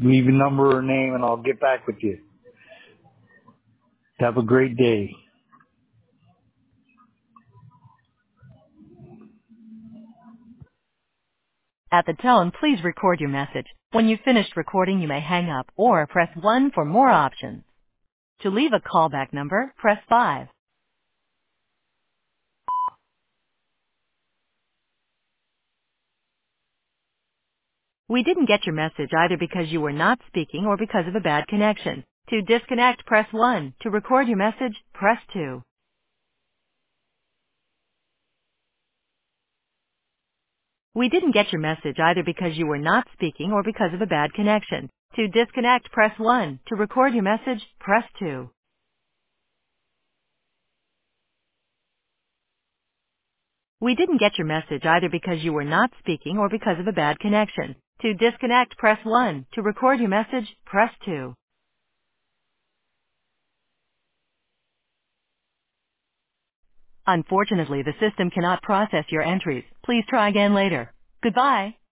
leave a number or name, and I'll get back with you. Have a great day. At the tone, please record your message. When you've finished recording, you may hang up or press 1 for more options. To leave a callback number, press 5. We didn't get your message either because you were not speaking or because of a bad connection. To disconnect, press 1. To record your message, press 2. We didn't get your message either because you were not speaking or because of a bad connection. To disconnect, press 1. To record your message, press 2. We didn't get your message either because you were not speaking or because of a bad connection. To disconnect, press 1. To record your message, press 2. Unfortunately, the system cannot process your entries. Please try again later. Goodbye.